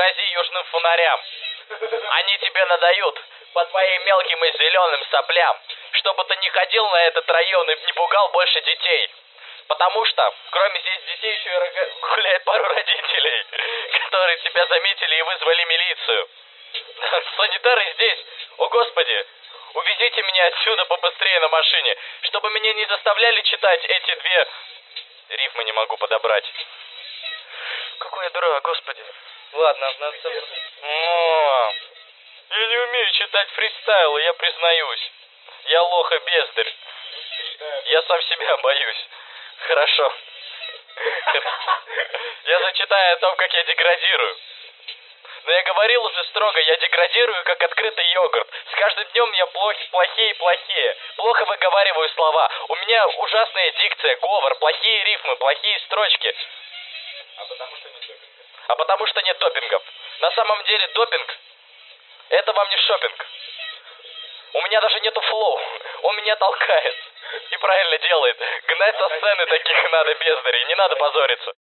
грози южным фонарям. Они тебе надают по твоим мелким и зеленым соплям, чтобы ты не ходил на этот район и не пугал больше детей. Потому что, кроме здесь детей, еще и гуляет пару родителей, которые тебя заметили и вызвали милицию. Санитары здесь. О, Господи, увезите меня отсюда побыстрее на машине, чтобы меня не заставляли читать эти две... Рифмы не могу подобрать. Какой я дурак, Господи. Ладно, надо... Я не умею читать фристайлы, я признаюсь. Я лох и бездарь. Я сам себя боюсь. Хорошо. Я зачитаю о том, как я деградирую. Но я говорил уже строго, я деградирую, как открытый йогурт. С каждым днем я плохее и плохее. Плохо выговариваю слова. У меня ужасная дикция, говор, плохие рифмы, плохие строчки. А потому что нет допингов. На самом деле допинг — это вам не шопинг. У меня даже нету флоу. Он меня толкает. И правильно делает. Гнать со сцены таких надо, бездарей. Не надо позориться.